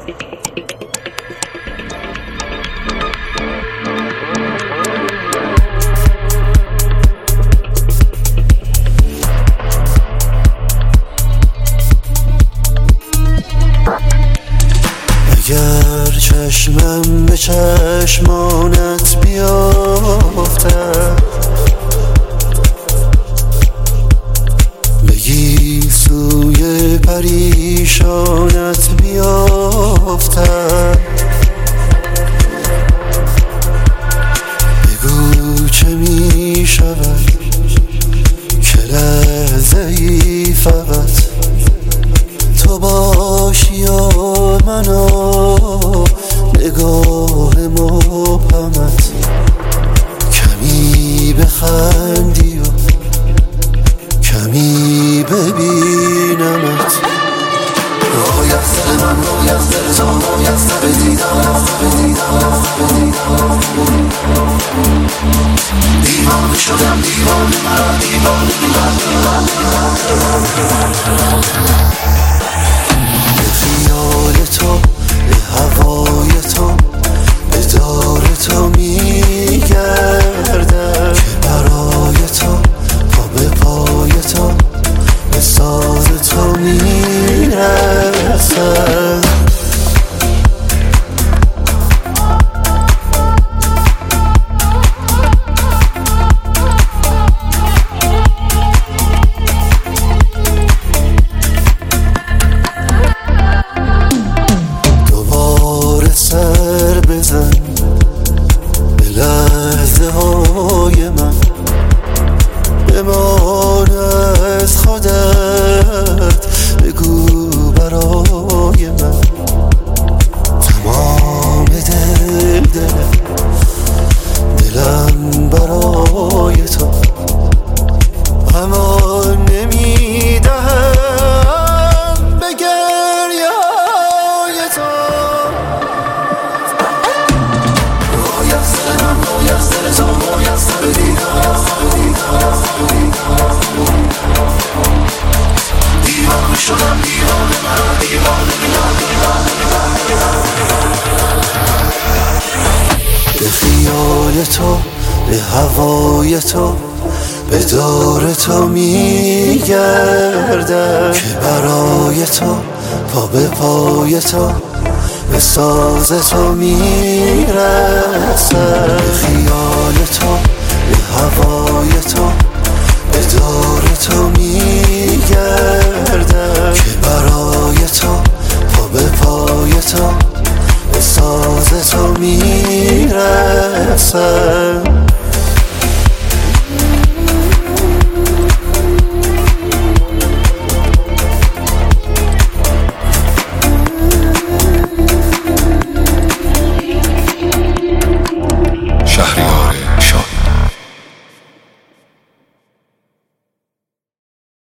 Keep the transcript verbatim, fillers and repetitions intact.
اگر چشمم به چشمانت بیافتد، بگی سوی پریشانت بیافتد، بگو چه می شود که لحظه ای فقط تو باشی و منو نگاه مبهمت، کمی بخندی و کمی ببینمت. روی از دل من، روی از دل تو، روی از دل دیدار دیوانه شدم، دیوانه مرا، دیوانه به خیال تو، به هوای تو، به دار تو میگردم که برای تو، پا به پای تو، به ساز تو میرسم. سر بزن به لحظه های من، بمان از خودت، بگو برای من تمام دل دلم، دلم برای تو، اما نمیدهم به گریه های تو. دیوانه شدم، دیوانه مرا، دیوانه به خیال تو، به هوای تو، به دار تو میگردم که برای تو، پا به پای تو، به ساز تو میرسم. به خیال تو، به هوای تو، به دار تو میگردم که برای تو، پا به پای تو، به ساز تو میرسم.